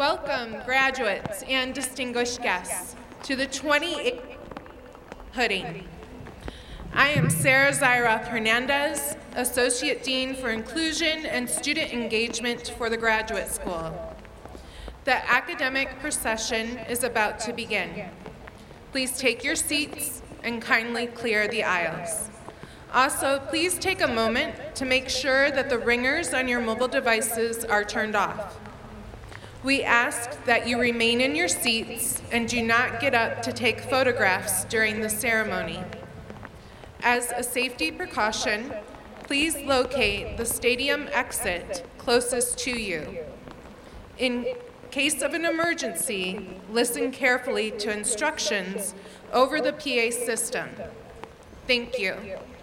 Welcome, graduates and distinguished guests, to the 28th Hooding. I am Sarah Zyroth Hernandez, Associate Dean for Inclusion and Student Engagement for the Graduate School. The academic procession is about to begin. Please take your seats and kindly clear the aisles. Also, please take a moment to make sure that the ringers on your mobile devices are turned off. We ask that you remain in your seats and do not get up to take photographs during the ceremony. As a safety precaution, please locate the stadium exit closest to you. In case of an emergency, listen carefully to instructions over the PA system. Thank you.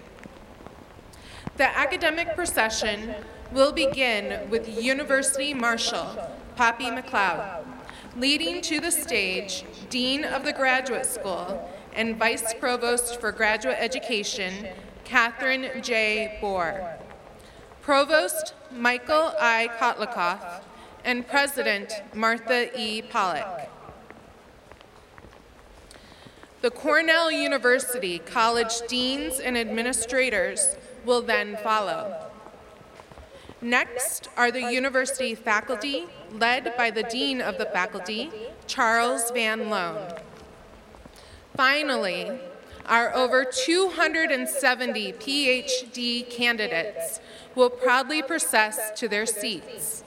The academic procession will begin with University Marshal Poppy McLeod, leading to the stage Dean of the Graduate School and Vice Provost for Graduate Education, Catherine J. Bohr, Provost Michael I. Kotlikoff, and President Martha E. Pollack. The Cornell University College Deans and Administrators will then follow. Next are the university faculty, led by the Dean of the Faculty, Charles Van Loan. Finally, our over 270 PhD candidates will proudly process to their seats.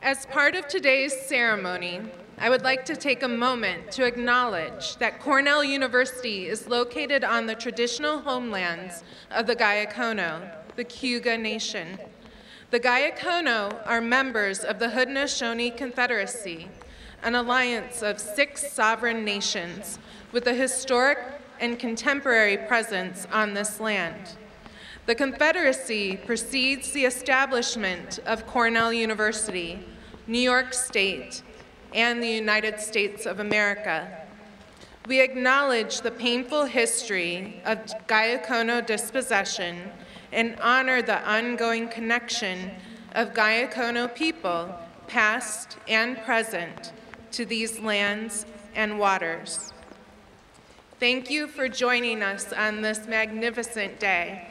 As part of today's ceremony, I would like to take a moment to acknowledge that Cornell University is located on the traditional homelands of the Gayakono, the Cayuga Nation. The Gayakono are members of the Haudenosaunee Confederacy, an alliance of 6 sovereign nations with a historic and contemporary presence on this land. The Confederacy precedes the establishment of Cornell University, New York State, and the United States of America. We acknowledge the painful history of Gayakono dispossession and honor the ongoing connection of Gayakono people, past and present, to these lands and waters. Thank you for joining us on this magnificent day.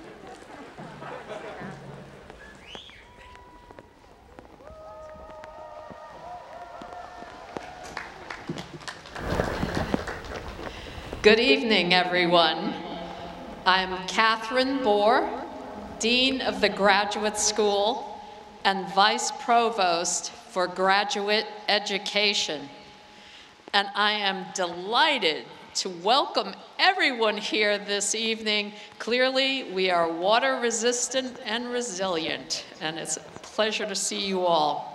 Good evening, everyone. I'm Catherine Bohr, Dean of the Graduate School and Vice Provost for Graduate Education. And I am delighted to welcome everyone here this evening. Clearly, we are water resistant and resilient, and it's a pleasure to see you all.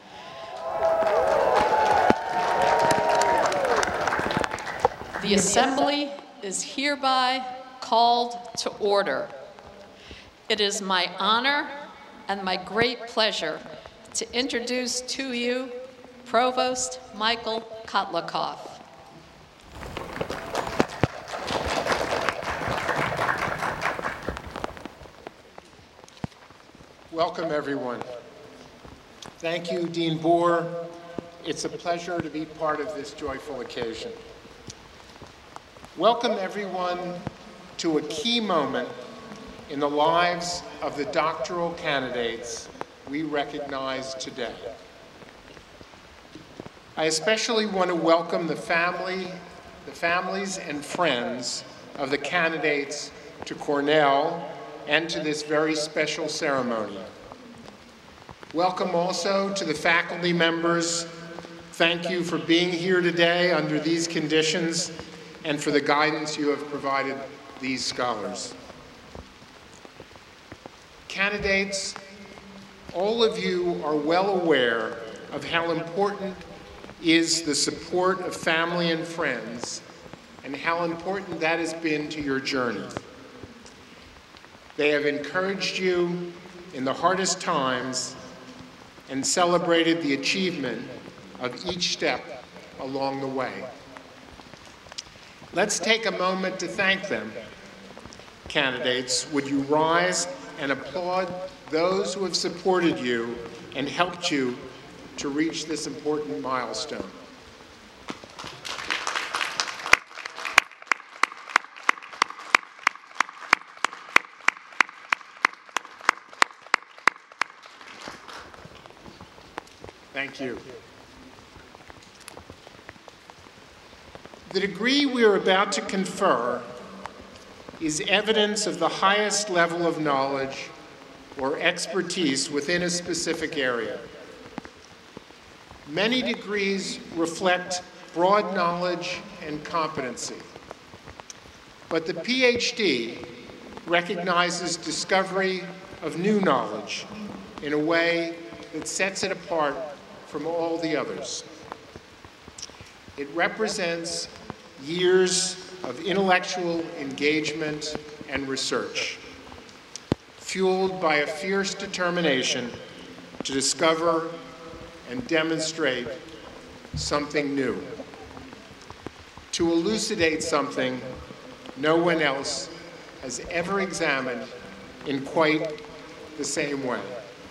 The Assembly is hereby called to order. It is my honor and my great pleasure to introduce to you Provost Michael Kotlikoff. Welcome, everyone. Thank you, Dean Bohr. It's a pleasure to be part of this joyful occasion. Welcome, everyone, to a key moment in the lives of the doctoral candidates we recognize today. I especially want to welcome the families and friends of the candidates to Cornell and to this very special ceremony. Welcome also to the faculty members. Thank you for being here today under these conditions and for the guidance you have provided these scholars. Candidates, all of you are well aware of how important is the support of family and friends and how important that has been to your journey. They have encouraged you in the hardest times and celebrated the achievement of each step along the way. Let's take a moment to thank them. Candidates, would you rise and applaud those who have supported you and helped you to reach this important milestone? Thank you. The degree we are about to confer is evidence of the highest level of knowledge or expertise within a specific area. Many degrees reflect broad knowledge and competency, but the PhD recognizes discovery of new knowledge in a way that sets it apart from all the others. It represents years of intellectual engagement and research, fueled by a fierce determination to discover and demonstrate something new, to elucidate something no one else has ever examined in quite the same way.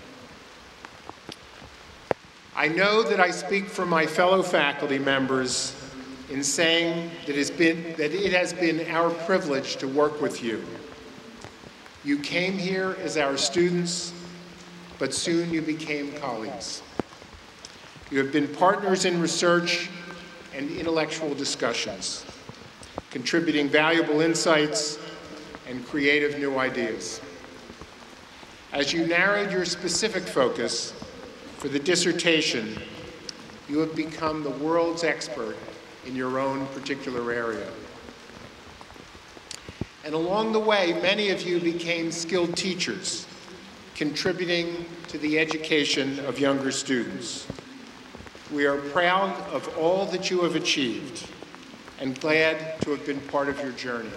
I know that I speak for my fellow faculty members in saying that it has been our privilege to work with you. You came here as our students, but soon you became colleagues. You have been partners in research and intellectual discussions, contributing valuable insights and creative new ideas. As you narrowed your specific focus, For the dissertation, you have become the world's expert in your own particular area. And along the way, many of you became skilled teachers, contributing to the education of younger students. We are proud of all that you have achieved and glad to have been part of your journey.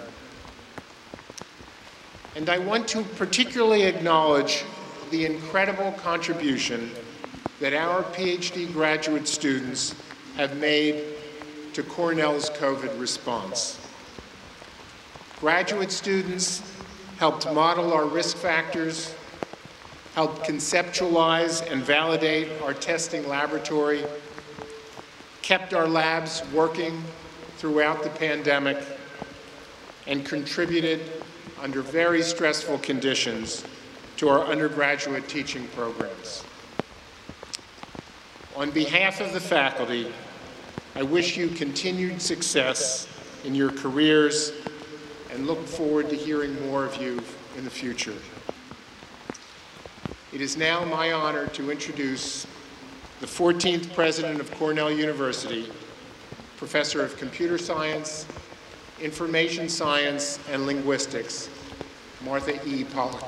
And I want to particularly acknowledge the incredible contribution that our PhD graduate students have made to Cornell's COVID response. Graduate students helped model our risk factors, helped conceptualize and validate our testing laboratory, kept our labs working throughout the pandemic, and contributed under very stressful conditions to our undergraduate teaching programs. On behalf of the faculty, I wish you continued success in your careers and look forward to hearing more of you in the future. It is now my honor to introduce the 14th President of Cornell University, Professor of Computer Science, Information Science, and Linguistics, Martha E. Pollack.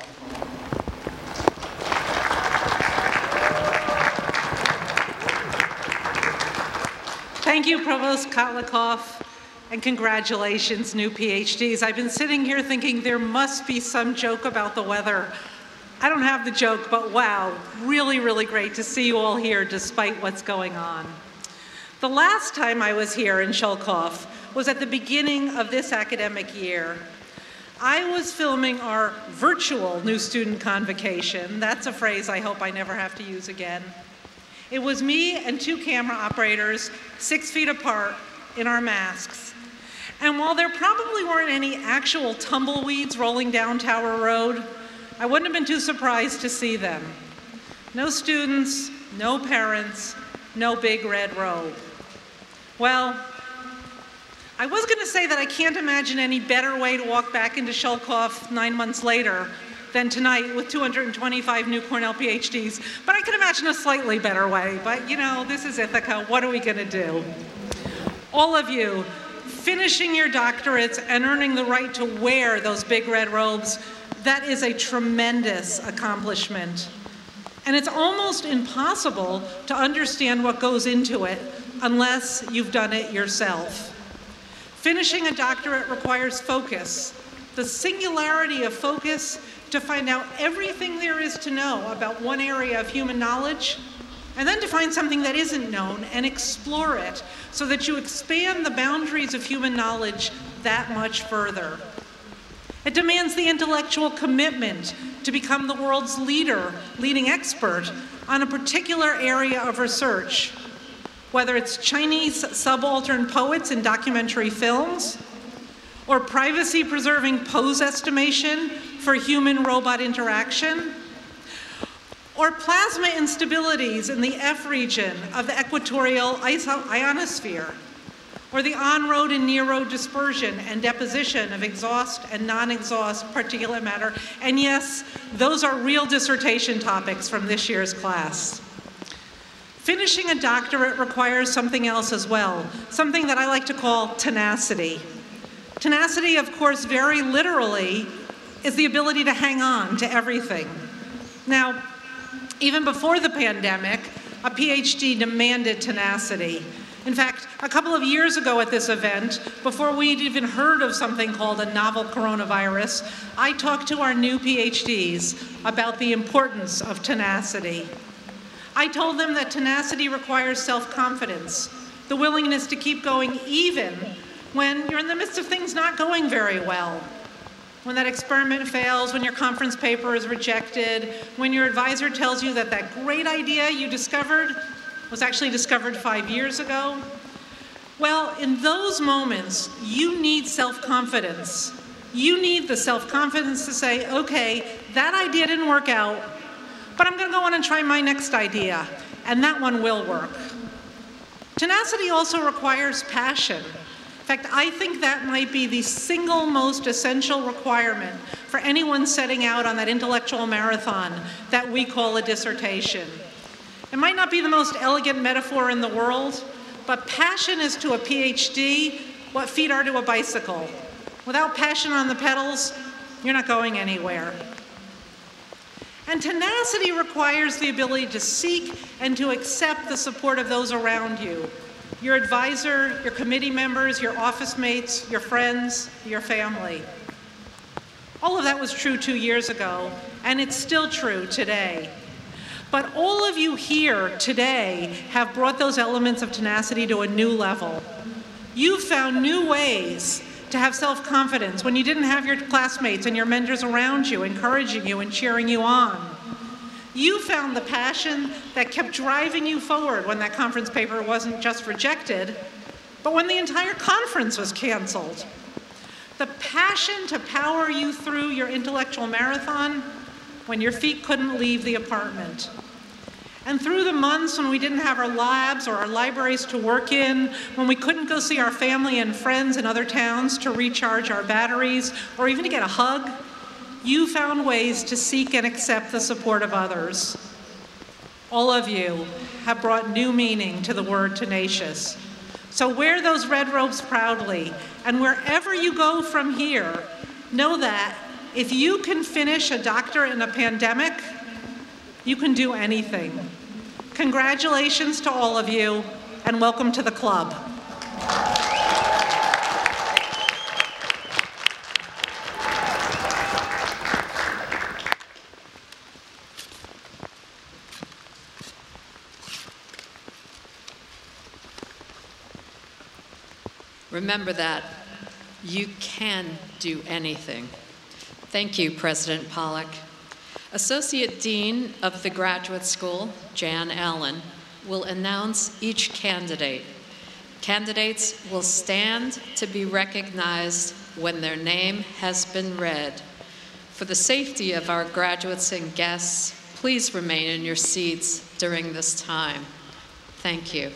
Thank you, Provost Kotlikoff, and congratulations, new PhDs. I've been sitting here thinking there must be some joke about the weather. I don't have the joke, but wow, really, really great to see you all here despite what's going on. The last time I was here in Shelkoff was at the beginning of this academic year. I was filming our virtual new student convocation. That's a phrase I hope I never have to use again. It was me and two camera operators, 6 feet apart, in our masks. And while there probably weren't any actual tumbleweeds rolling down Tower Road, I wouldn't have been too surprised to see them. No students, no parents, no big red robe. Well, I was going to say that I can't imagine any better way to walk back into Shelkoff 9 months later than tonight with 225 new Cornell PhDs, but I can imagine a slightly better way. But you know, this is Ithaca, what are we going to do? All of you, finishing your doctorates and earning the right to wear those big red robes, that is a tremendous accomplishment. And it's almost impossible to understand what goes into it unless you've done it yourself. Finishing a doctorate requires focus, the singularity of focus to find out everything there is to know about one area of human knowledge, and then to find something that isn't known and explore it so that you expand the boundaries of human knowledge that much further. It demands the intellectual commitment to become the world's leading expert on a particular area of research, whether it's Chinese subaltern poets in documentary films, or privacy-preserving pose estimation for human-robot interaction, or plasma instabilities in the F region of the equatorial ionosphere, or the on-road and near-road dispersion and deposition of exhaust and non-exhaust particulate matter. And yes, those are real dissertation topics from this year's class. Finishing a doctorate requires something else as well, something that I like to call tenacity. Tenacity, of course, very literally, is the ability to hang on to everything. Now, even before the pandemic, a PhD demanded tenacity. In fact, a couple of years ago at this event, before we'd even heard of something called a novel coronavirus, I talked to our new PhDs about the importance of tenacity. I told them that tenacity requires self-confidence, the willingness to keep going even when you're in the midst of things not going very well. When that experiment fails, when your conference paper is rejected, when your advisor tells you that that great idea you discovered was actually discovered 5 years ago. Well, in those moments, you need self-confidence. You need the self-confidence to say, okay, that idea didn't work out, but I'm going to go on and try my next idea, and that one will work. Tenacity also requires passion. In fact, I think that might be the single most essential requirement for anyone setting out on that intellectual marathon that we call a dissertation. It might not be the most elegant metaphor in the world, but passion is to a PhD what feet are to a bicycle. Without passion on the pedals, you're not going anywhere. And tenacity requires the ability to seek and to accept the support of those around you. Your advisor, your committee members, your office mates, your friends, your family. All of that was true 2 years ago, and it's still true today. But all of you here today have brought those elements of tenacity to a new level. You've found new ways to have self-confidence when you didn't have your classmates and your mentors around you, encouraging you and cheering you on. You found the passion that kept driving you forward when that conference paper wasn't just rejected, but when the entire conference was canceled. The passion to power you through your intellectual marathon when your feet couldn't leave the apartment. And through the months when we didn't have our labs or our libraries to work in, when we couldn't go see our family and friends in other towns to recharge our batteries, or even to get a hug, you found ways to seek and accept the support of others. All of you have brought new meaning to the word tenacious. So wear those red robes proudly, and wherever you go from here, know that if you can finish a doctorate in a pandemic, you can do anything. Congratulations to all of you, and welcome to the club. Remember that you can do anything. Thank you, President Pollack. Associate Dean of the Graduate School, Jan Allen, will announce each candidate. Candidates will stand to be recognized when their name has been read. For the safety of our graduates and guests, please remain in your seats during this time. Thank you.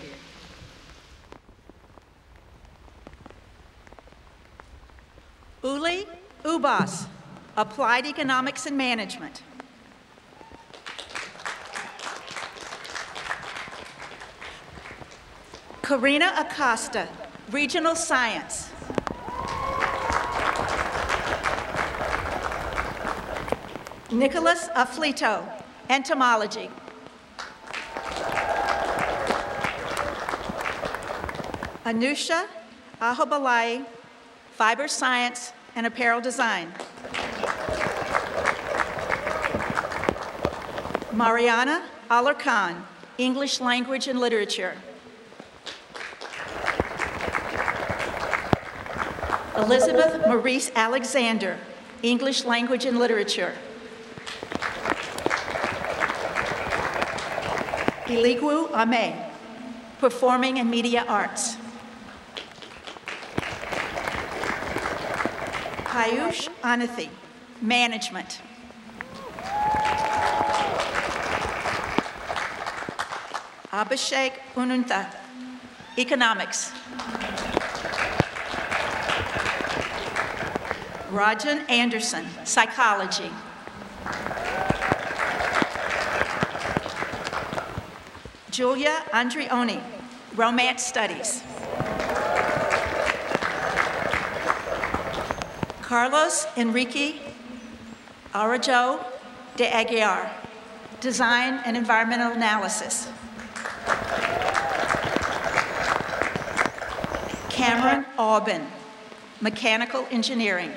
Uli Ubas, Applied Economics and Management. Karina Acosta, Regional Science. Nicholas Afflito, Entomology. Anusha Ahobalai, Fiber Science and Apparel Design. Mariana Alarcon, English Language and Literature. Elizabeth Maurice Alexander, English Language and Literature. Iligwu Ame, Performing and Media Arts. Payush Anathi, Management. Abhishek Ununta, Economics. Rajan Anderson, Psychology. Julia Andrioni, Romance Studies. Carlos Enrique Arajo de Aguiar, Design and Environmental Analysis. Cameron Aubin, Mechanical Engineering.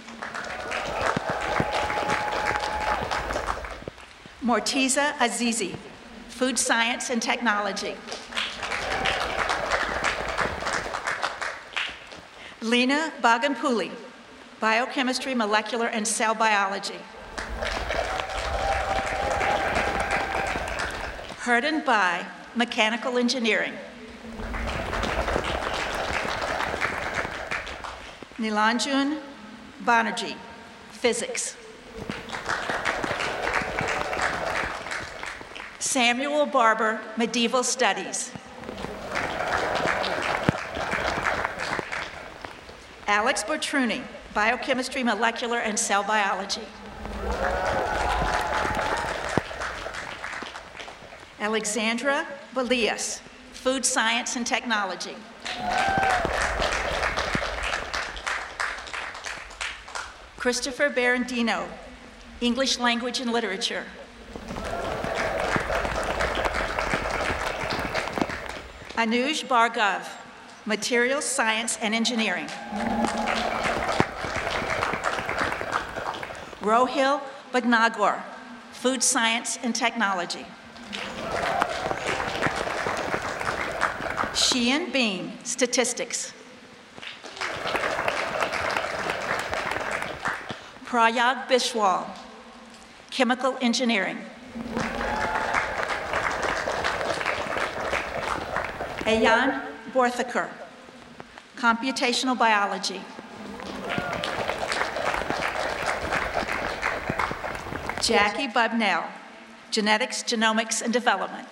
Mortiza Azizi, Food Science and Technology. Lena Baganpuli, Biochemistry, Molecular and Cell Biology. Hurden Bai, Mechanical Engineering. Nilanjan Banerjee, Physics. Samuel Barber, Medieval Studies. Alex Bertruni, Biochemistry, Molecular and Cell Biology. Alexandra Balias, Food Science and Technology. Christopher Berendino, English Language and Literature. Anuj Bhargav, Materials Science and Engineering. Rohil Bhagnagor, Food Science and Technology. Sheehan Bean, Statistics. Prayag Bishwal, Chemical Engineering. Ayan Borthakar, Computational Biology. Jackie Bubnell, Genetics, Genomics, and Development.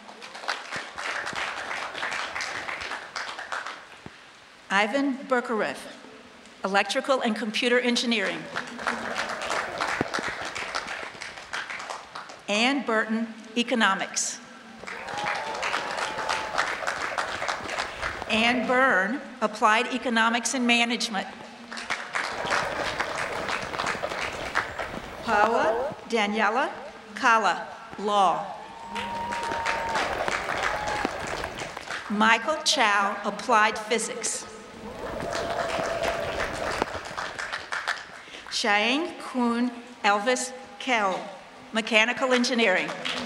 Ivan Berkarev, Electrical and Computer Engineering. Ann Burton, Economics. Ann Byrne, Applied Economics and Management. Paula Daniela Kala, Law. Michael Chow, Applied Physics. Shaeng Kun Elvis Kell, Mechanical Engineering.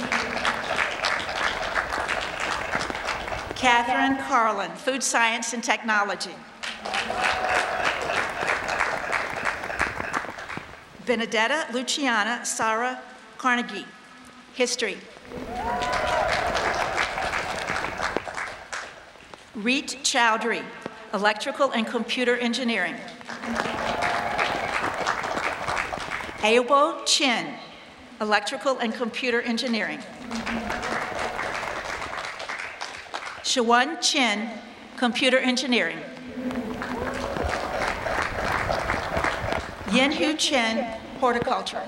Catherine Carlin, Food Science and Technology. Benedetta Luciana Sara Carnegie, History. Reet Chowdhury, Electrical and Computer Engineering. Aobo Chin, Electrical and Computer Engineering. Shawan Chin, Computer Engineering. Yenhu Chen, Horticulture.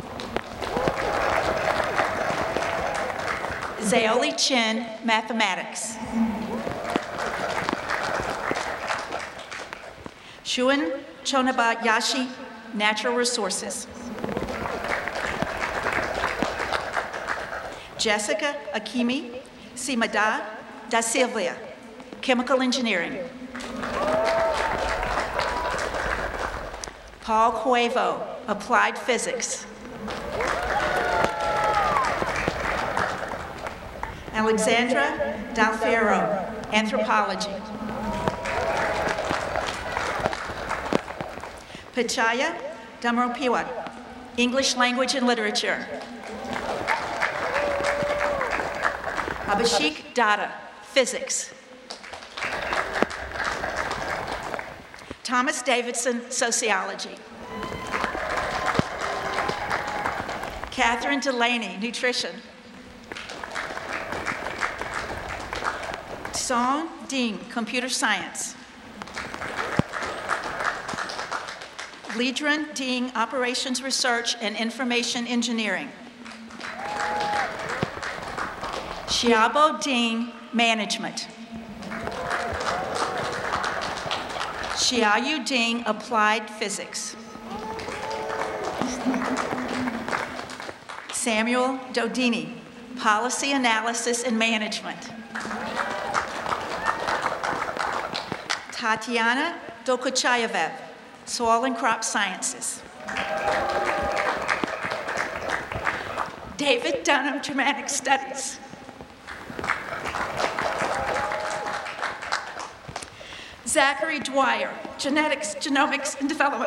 Zaoli Chen, Mathematics. Shuan Chonabayashi, Natural Resources. Jessica Akimi Simada da Silva, Chemical Engineering. Paul Cuevo, Applied Physics. Alexandra Dalfero, Anthropology. Pichaya Damaropiwa, English Language and Literature. Abhishek Datta, Physics. Thomas Davidson, Sociology. Catherine Delaney, Nutrition. Song Ding, Computer Science. Lidran Ding, Operations Research and Information Engineering. Xiaobo Ding, Management. Xiaoyu Ding, Applied Physics. Samuel Dodini, Policy Analysis and Management. Tatiana Dokuchayev, Soil and Crop Sciences. David Dunham, Germanic Studies. Zachary Dwyer, Genetics, Genomics, and Development.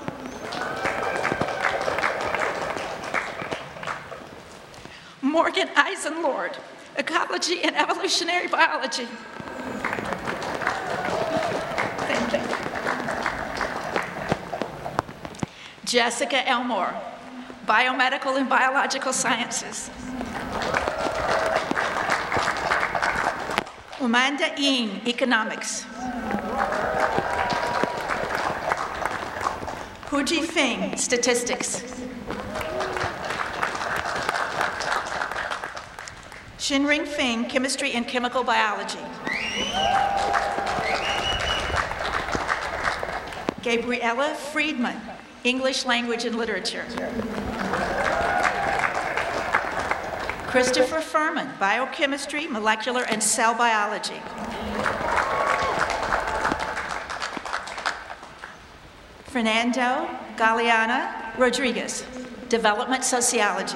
Morgan Eisenlord, Ecology and Evolutionary Biology. Thank you. Jessica Elmore, Biomedical and Biological Sciences. Amanda Een, Economics. Huji Feng, Statistics. Shinring Feng, Chemistry and Chemical Biology. Gabriella Friedman, English Language and Literature. Christopher Furman, Biochemistry, Molecular and Cell Biology. Fernando Galeana Rodriguez, Development Sociology.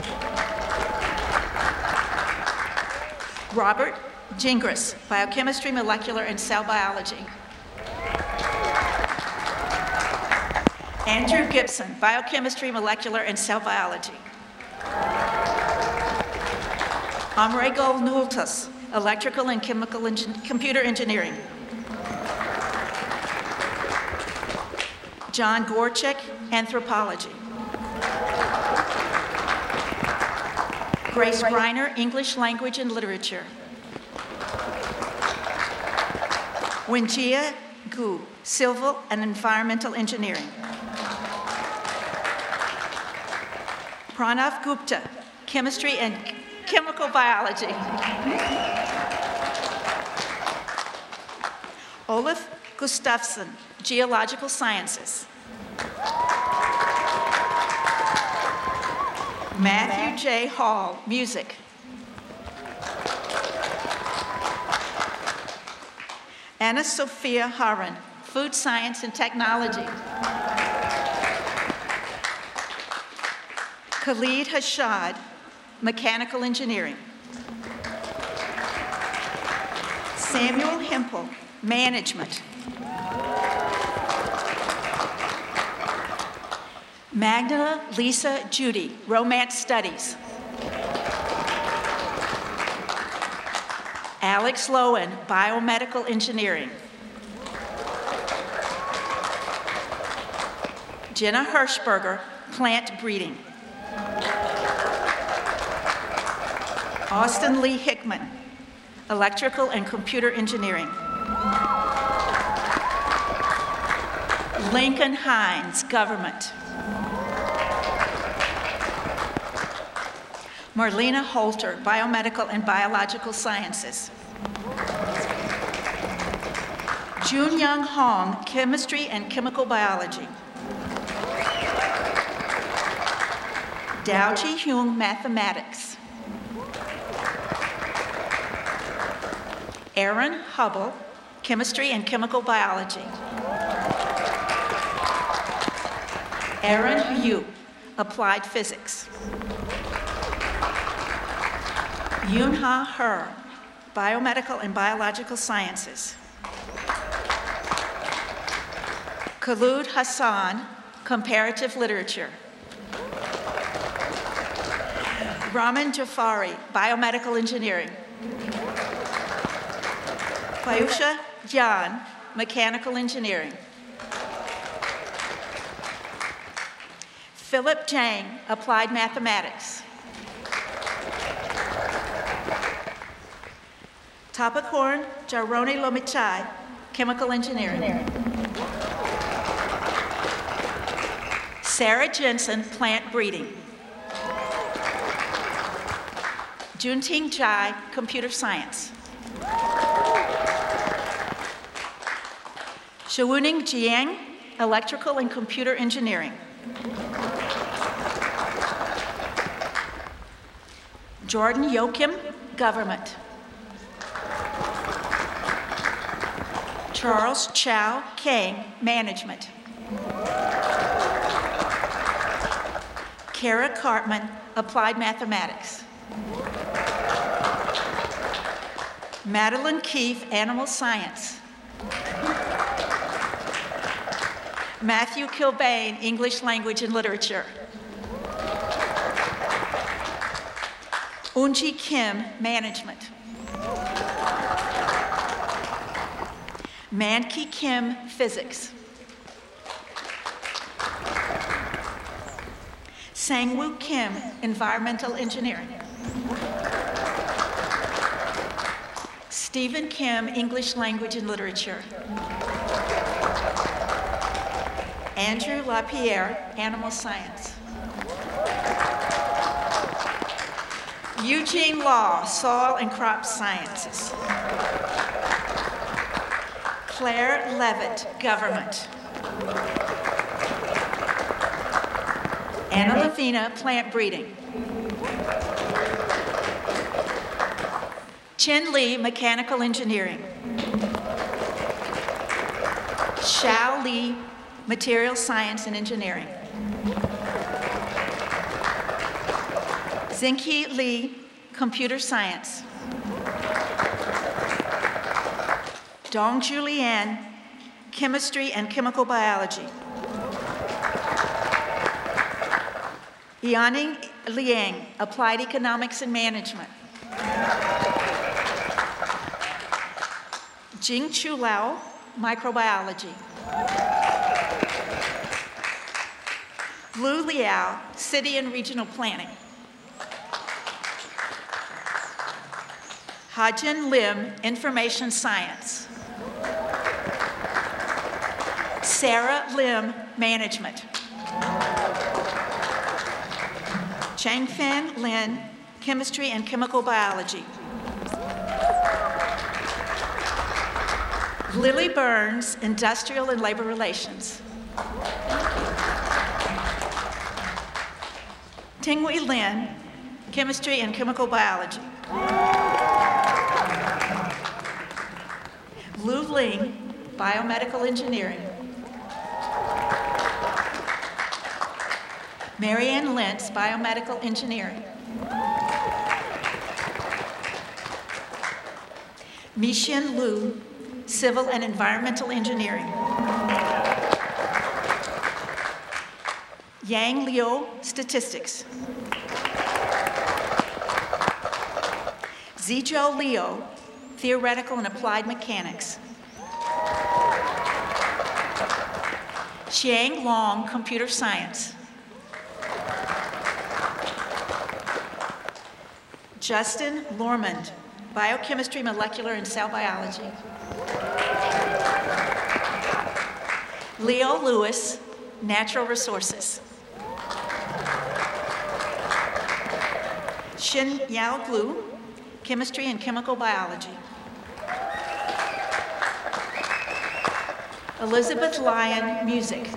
Robert Gingras, Biochemistry, Molecular and Cell Biology. Andrew Gibson, Biochemistry, Molecular and Cell Biology. Amerigo Nultas, Electrical and Computer Engineering. John Gorchik, Anthropology. Grace Reiner, English Language and Literature. Winjia Gu, Civil and Environmental Engineering. Pranav Gupta, Chemistry and Chemical Biology. Olaf Gustafsson, Geological Sciences. Matthew J. Hall, Music. Anna Sophia Haran, Food Science and Technology. Khalid Hashad, Mechanical Engineering. Samuel Hempel, Management. Magdala Lisa Judy, Romance Studies. Alex Lowen, Biomedical Engineering. Jenna Hirschberger, Plant Breeding. Austin Lee Hickman, Electrical and Computer Engineering. Lincoln Hines, Government. Marlena Holter, Biomedical and Biological Sciences. Jun Young Hong, Chemistry and Chemical Biology. Dao Ji Hyung, Mathematics. Aaron Hubble, Chemistry and Chemical Biology. Aaron Yu, Applied Physics. Yoon-Ha Her, Biomedical and Biological Sciences. Khalud Hassan, Comparative Literature. Raman Jafari, Biomedical Engineering. Payusha Jan, Mechanical Engineering. Philip Jang, Applied Mathematics. Tapakorn Jaroni Lomichai, Chemical Engineering. Sarah Jensen, Plant Breeding. Junting Jai, Computer Science. Shawuning Jiang, Electrical and Computer Engineering. Jordan Yoakim, Government. Charles Chow Kang, Management. Kara Cartman, Applied Mathematics. Madeline Keefe, Animal Science. Matthew Kilbane, English Language and Literature. Unji Kim, Management. Manki Kim, Physics. Sangwoo Kim, Environmental Engineering. Stephen Kim, English Language and Literature. Andrew LaPierre, Animal Science. Eugene Law, Soil and Crop Sciences. Claire Levitt, Government. Anna Lavina, Plant Breeding. Chin Lee, Mechanical Engineering. Xiao Li, Material Science and Engineering. Zinki Li, Computer Science. Dong Julian, Chemistry and Chemical Biology. Yaning Liang, Applied Economics and Management. Jing Chu Lao, Microbiology. Lu Liao, City and Regional Planning. Hajin Lim, Information Science. Sarah Lim, Management. Changfan Lin, Chemistry and Chemical Biology. Lily Burns, Industrial and Labor Relations. Tingwei Lin, Chemistry and Chemical Biology. Lu Ling, Biomedical Engineering. Marianne Lentz, Biomedical Engineering. Mixin Lu, Civil and Environmental Engineering. Yang Liu, Statistics. Zizhou Liu, Theoretical and Applied Mechanics. Xiang Long, Computer Science. Justin Lormond, Biochemistry, Molecular and Cell Biology. Leo Lewis, Natural Resources. Xin Yao Glu, Chemistry and Chemical Biology. Elizabeth Lyon, Music.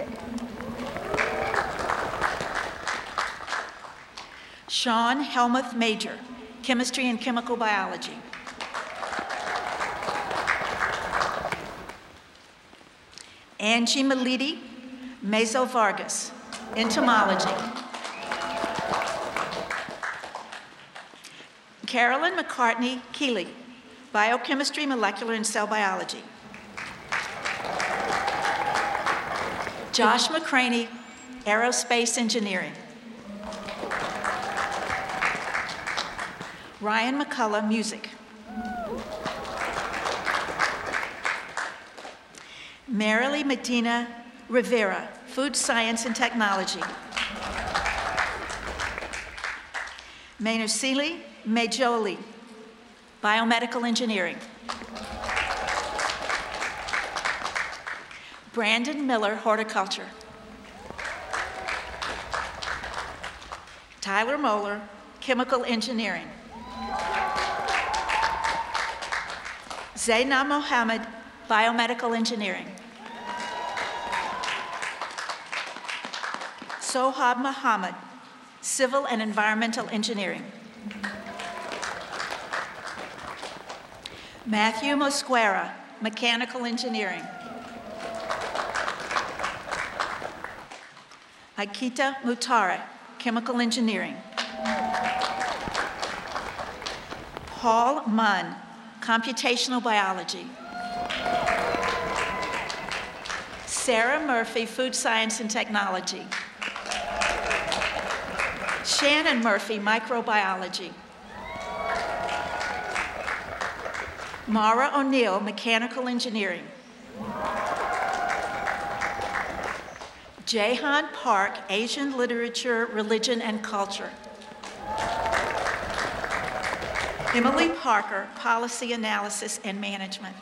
Sean Helmuth Major, Chemistry and Chemical Biology. Angie Meliti, Meso Vargas, Entomology. Carolyn McCartney Keeley, Biochemistry, Molecular and Cell Biology. Josh McCraney, Aerospace Engineering. Ryan McCullough, Music. Marilee Medina Rivera, Food Science and Technology. Mainusili Mejoli, Biomedical Engineering. Brandon Miller, Horticulture. Tyler Moeller, Chemical Engineering. Zainab Mohammed, Biomedical Engineering. Sohab Muhammad, Civil and Environmental Engineering. Matthew Mosquera, Mechanical Engineering. Akita Mutare, Chemical Engineering. Paul Munn, Computational Biology. Sarah Murphy, Food Science and Technology. Shannon Murphy, Microbiology. Mara O'Neill, Mechanical Engineering. Jahan Park, Asian Literature, Religion and Culture. Emily Parker, Policy Analysis and Management.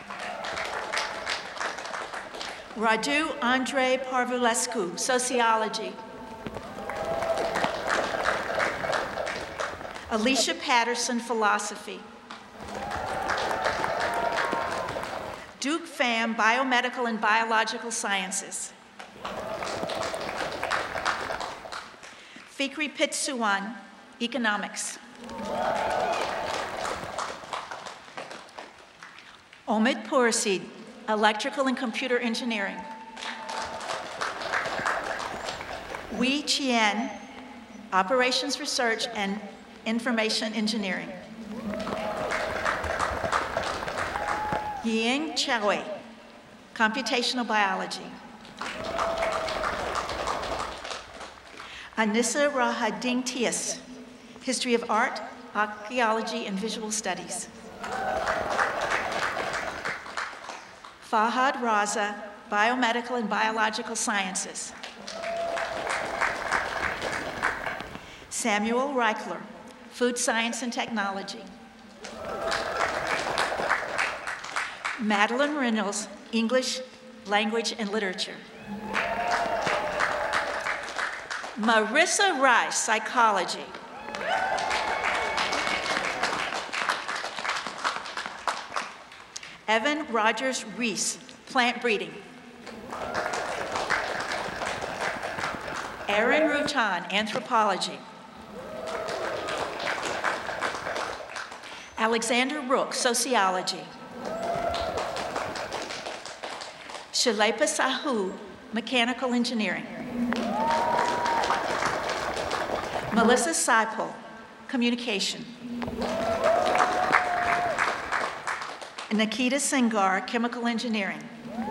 Radu Andre Parvulescu, Sociology. Alicia Patterson, philosophy. Duke Pham, biomedical and biological sciences. Fikri Pitsuwan, economics. Omid Purasid, electrical and computer engineering. Wei Chien, operations research and information engineering. Ying Chaui, computational biology. Anissa Rahading Tias, history of art, archaeology, and visual studies. Fahad Raza, biomedical and biological sciences. Samuel Reichler, food science and technology. Madeline Reynolds, English, language, and literature. Marissa Rice, psychology. Evan Rogers Reese, plant breeding. Erin Rutan, anthropology. Alexander Rook, sociology. Shilepa Sahu, mechanical engineering. Melissa Seipel, communication. Nikita Singar, chemical engineering.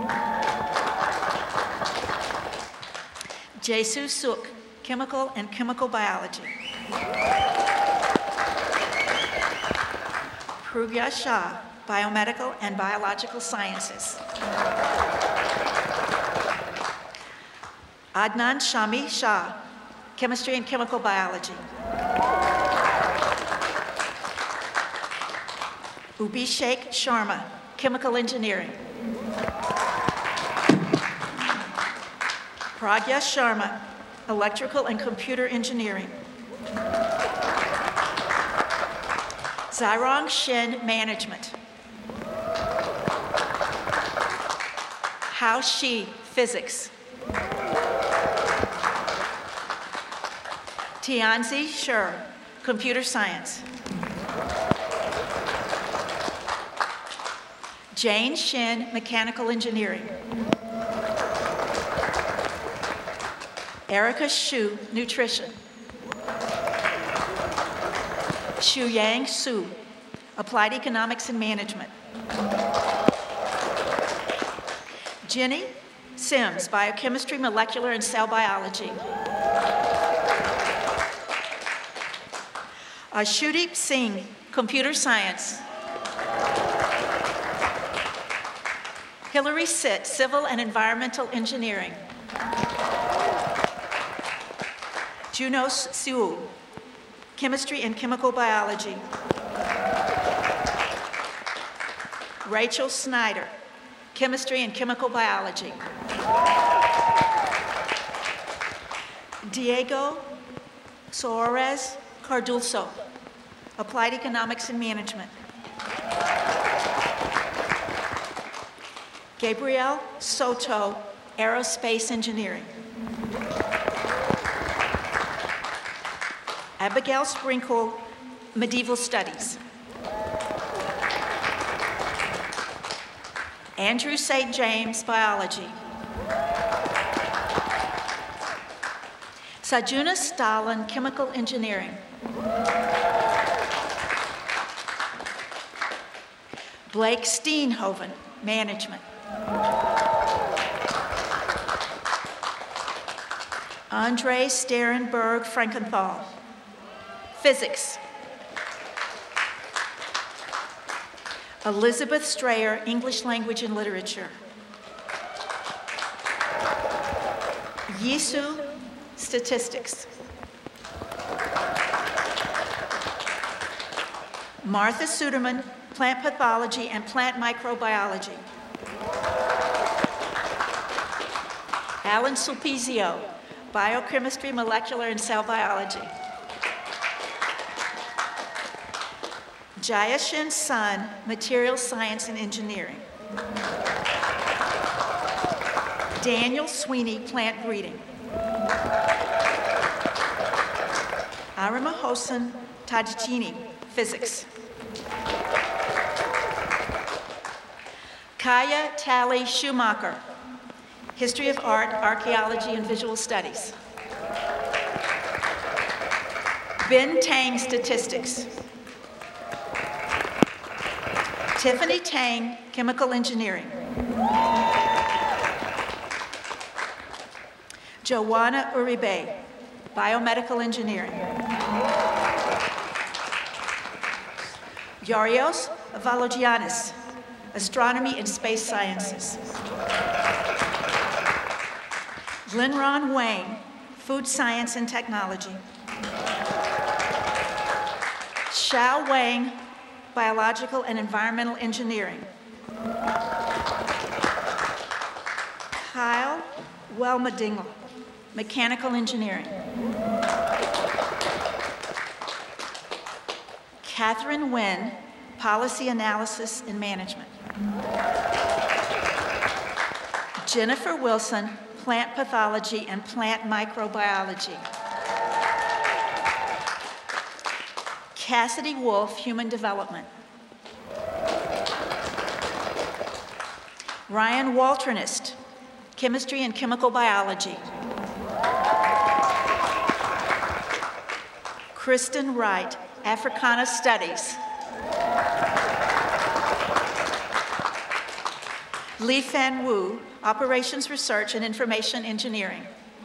Jesu Suk, chemical and chemical biology. Prugya Shah, biomedical and biological sciences. Adnan Shami Shah, chemistry and chemical biology. Ubishek Sharma, chemical engineering. Pragya Sharma, electrical and computer engineering. Zairong Shin, management. Hao Shi, physics. Tianzi Shur, computer science. Jane Shin, mechanical engineering. Erica Shu, nutrition. Xu Yang Su, applied economics and management. Jenny Sims, biochemistry, molecular, and cell biology. Ashudip Singh, computer science. Hilary Sitt, civil and environmental engineering. Juno Siu, chemistry and chemical biology. Rachel Snyder, chemistry and chemical biology. Diego Soares Cardoso, applied economics and management. Gabriel Soto, aerospace engineering. Abigail Sprinkle, medieval studies. Andrew St. James, biology. Sajuna Stalin, chemical engineering. Blake Steenhoven, management. Andre Sterenberg Frankenthal, physics. Elizabeth Strayer, English language and literature. Yisu, statistics. Martha Suderman, plant pathology and plant microbiology. Alan Sulpizio, biochemistry, molecular, and cell biology. Jayashin Sun, Materials Science and Engineering. Daniel Sweeney, Plant Breeding. Arima Hossein Tajini, Physics. Kaya Tally Schumacher, History of Art, Archaeology, and Visual Studies. Ben Tang, Statistics. Tiffany Tang, Chemical Engineering. Joanna Uribe, Biomedical Engineering. Yarios Valogianis, Astronomy and Space Sciences. Linron Wang, Food Science and Technology. Xiao Wang, Biological and Environmental Engineering. Kyle Welmadingel, Mechanical Engineering. Catherine Nguyen, Policy Analysis and Management. Jennifer Wilson, Plant Pathology and Plant Microbiology. Cassidy Wolf, Human Development. Ryan Walternist, Chemistry and Chemical Biology. Kristen Wright, Africana Studies. Li Fan Wu, Operations Research and Information Engineering.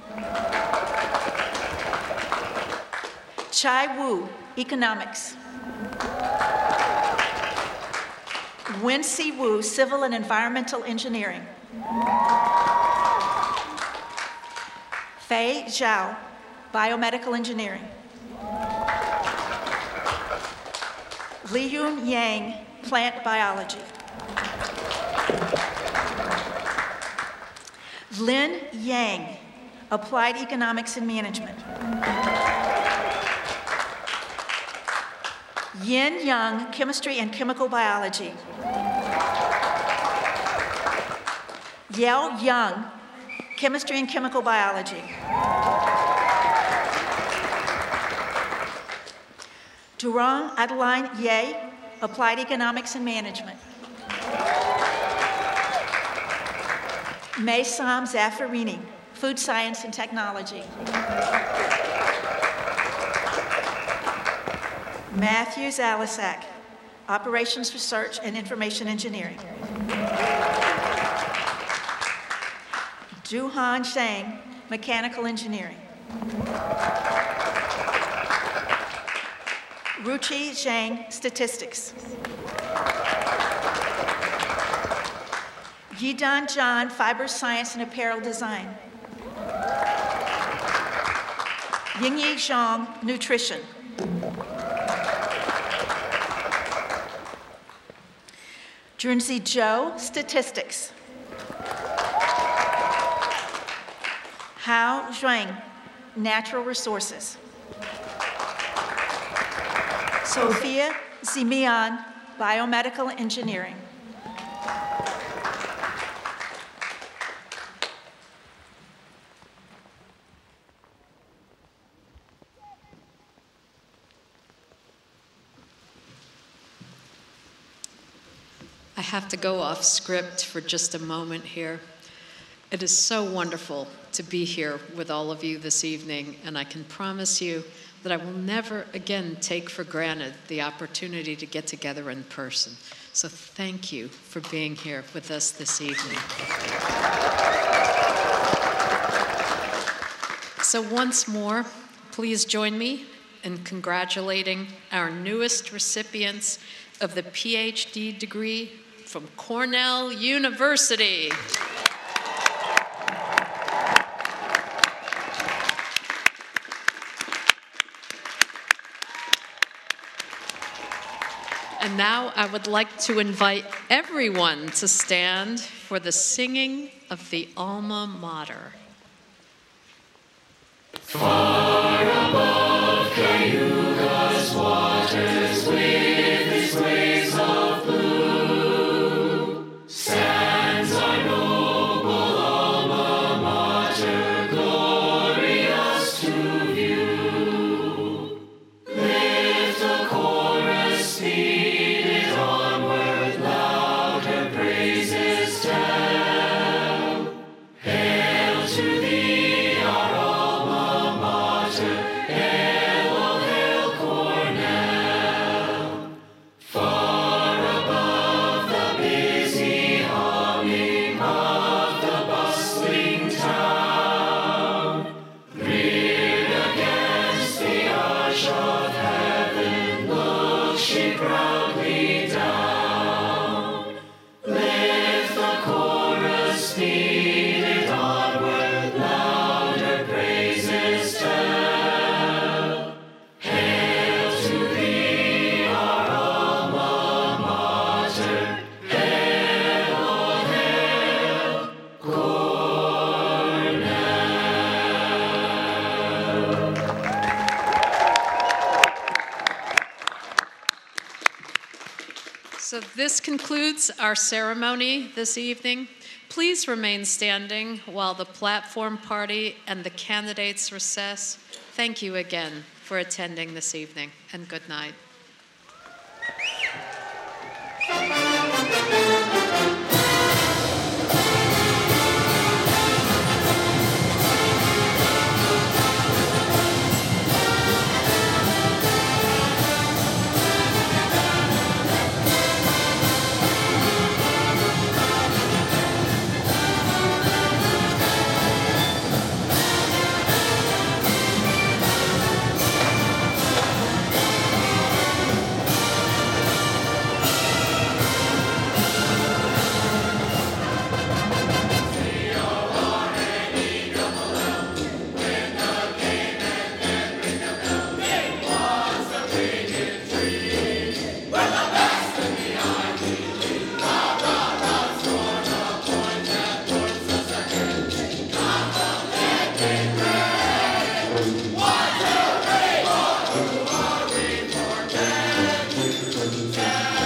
Chai Wu, Economics. Wen-Si Wu, Civil and Environmental Engineering. Fei Zhao, Biomedical Engineering. Liyun Yang, Plant Biology. Lin Yang, Applied Economics and Management. Yin Yang, Chemistry and Chemical Biology. Yao Yang, Chemistry and Chemical Biology. Durang Adeline Ye, Applied Economics and Management. Maysam Zaffarini, Food Science and Technology. Matthew Zalisak, Operations Research and Information Engineering. Duhan Zhang, Mechanical Engineering. Ruchi Zhang, Statistics. Yidan Zhan, Fiber Science and Apparel Design. Yingyi Zhang, Nutrition. Junzi Zhou, Statistics. Hao Zhuang, Natural Resources. Sophia Zimian, Biomedical Engineering. I have to go off script for just a moment here. It is so wonderful to be here with all of you this evening, and I can promise you that I will never again take for granted the opportunity to get together in person. So thank you for being here with us this evening. So once more, please join me in congratulating our newest recipients of the PhD degree from Cornell University. And now I would like to invite everyone to stand for the singing of the Alma Mater. Far above Cayuga's waters with its So this concludes our ceremony this evening. Please remain standing while the platform party and the candidates recess. Thank you again for attending this evening, and good night. One, two, three.